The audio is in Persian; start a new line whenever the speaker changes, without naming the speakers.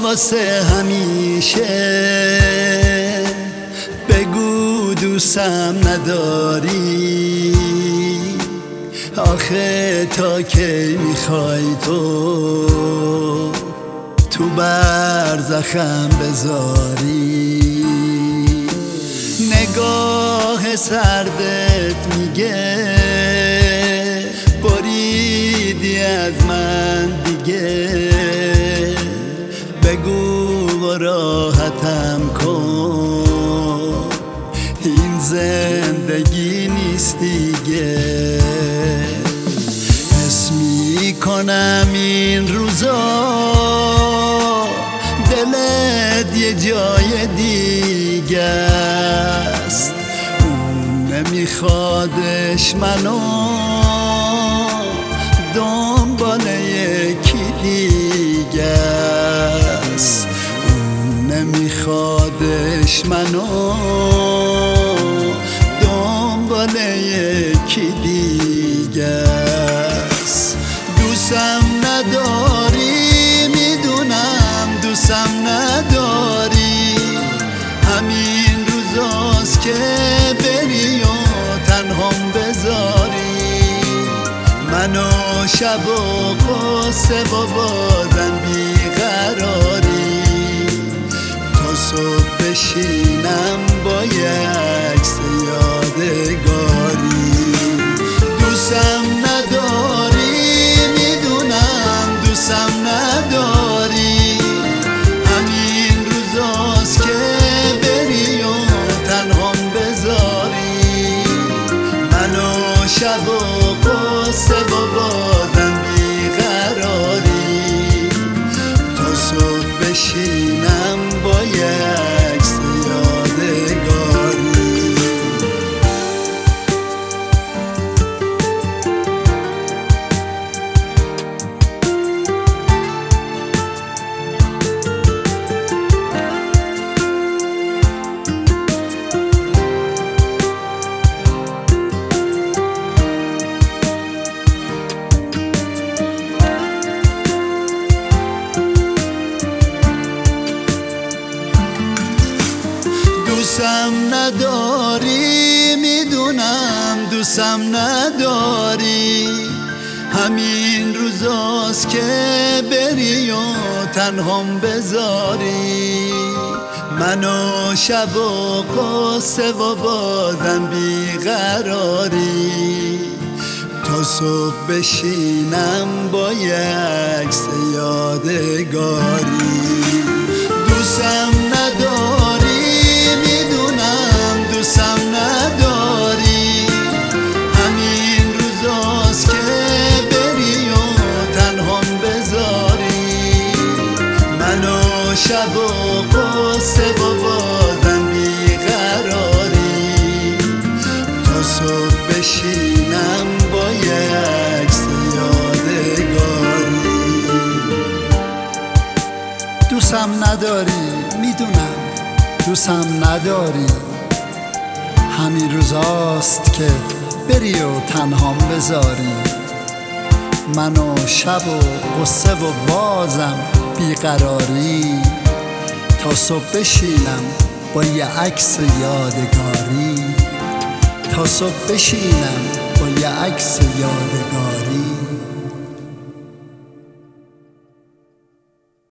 واسه همیشه بگو دوستم نداری، آخه تا کی میخوای تو برزخم بذاری؟ نگاه سردت میگه بریدی از من دیگه، بگو و راحتم کن، این زندگی نیست دیگه. حس میکنم این روزا دلت یه جای دیگه است، اون نمیخوادش منو دنبال یکی دیگه است، اون نمیخوادش منو دنبال یکی دیگه است. دوستم نداری، میدونم دوستم نداری، همین روزاست که بری و تنهام بذاری منو شب و قصه و بازم بیقراری، تا صبح بشینم با یه عکس یادگاری. دوستم نداری، میدونم دوستم نداری، همین روزاست که بری و تنهام بذاری منو شب و قصه و بازم بیقراری، تا صبح بشینم با یه عکس یادگاری. دوستم نداری، میدونم دوستم نداری، همین روزاست که بری و تنهام بذاری منو شب و قصه و بازم بیقراری، تا صبح بشینم با یه عکس یادگاری. دوستم نداری، میدونم دوستم نداری، همین روزاست که بری و تنهام بذاری منو شب و قصه و بازم بیقراری، تا صبح بشینم با یه عکس یادگاری. دوستم نداری، میدونم دوستم نداری، همین روزاست که بری و تنهام بذاری منو شب و قصه و بازم بیقراری، تا صبح بشینم با یه عکس یادگاری، تا صبح بشینم با یه عکس یادگاری.